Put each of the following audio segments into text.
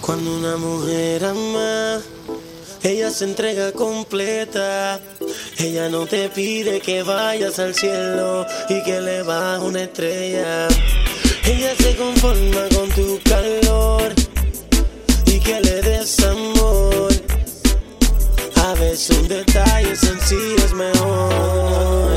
Cuando una mujer ama, ella se entrega completa. Ella no te pide que vayas al cielo y que le bajes una estrella. Ella se conforma con tu calor y que le des amor. A veces un detalle sencillo es mejor.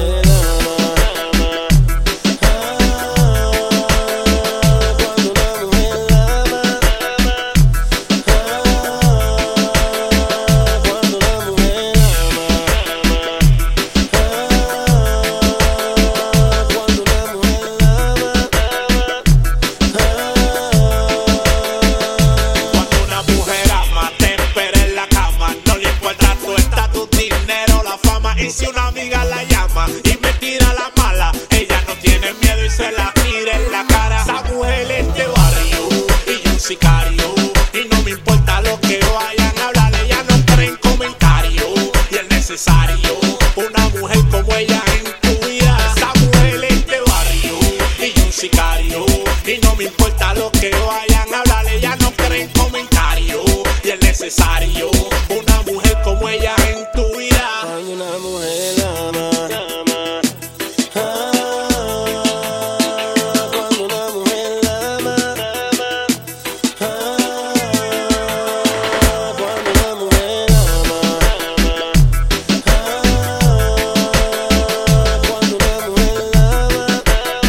Y si una amiga la llama y me tira la mala, ella no tiene miedo y se la tira en la cara. Esa mujer es de barrio y yo un sicario, y no me importa lo que vayan a hablar, ella no cree en comentarios y es necesario una mujer como ella en tu vida. Esa mujer es de barrio y yo un sicario, y no me importa lo que vayan a hablar, ella no cree en comentarios y es necesario una mujer como ella en tu vida. Cuando una mujer ama, cuando una mujer ama, cuando una mujer ama, cuando una mujer ama.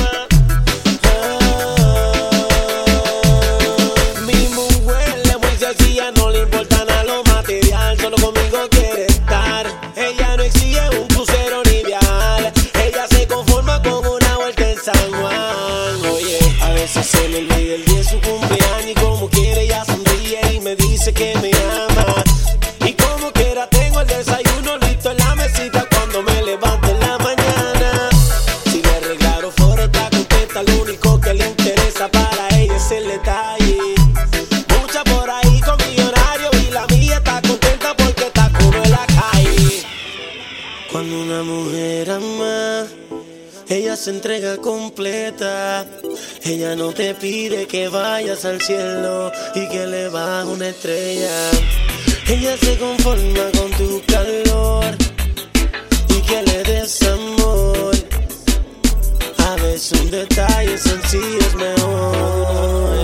Mi mujer es muy sencilla, no le importa nada lo material, solo conmigo quiere estar. Ella no exige un crucero ni viajar, ella se conforma con una vuelta en San Juan. Oye, a veces se le olvida el día de su cumpleaños y como quiere ella sonríe y me dice que me ama. Y como quiera tengo el desayuno listo en la mesita cuando me levanto en la mañana. Si le arreglaron fuera está contenta, lo único que le interesa para ella es el detalle. Mucha por ahí con millonarios y la mía está contenta porque está como en la calle. Cuando una mujer ama, ella se entrega completa. Ella no te pide que vayas al cielo y que le bajes una estrella. Ella se conforma con tu calor y que le des amor. A veces un detalle sencillo es mejor.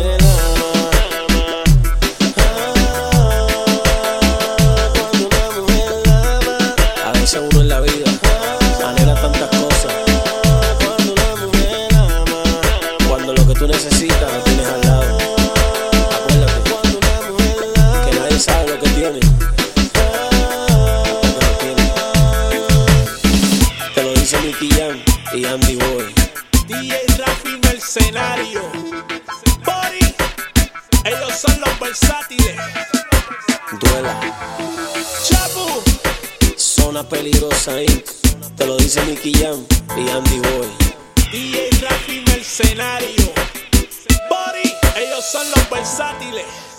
Cuando una mujer ama, a veces uno en la vida anhela tantas cosas. Cuando una mujer ama, cuando lo que tú necesitas lo tienes al lado. Acuérdate, cuando una mujer ama, que nadie sabe lo que tiene, lo que no tiene. Te lo dice Nicky Jam y Andy Boy. DJ Rafi Mercenario, Body, ellos son los versátiles. Duela, Chapu, zona peligrosa Inc. Te lo dice Nicky Jam y Andy Boy. DJ Rafi Mercenario, Body, ellos son los versátiles.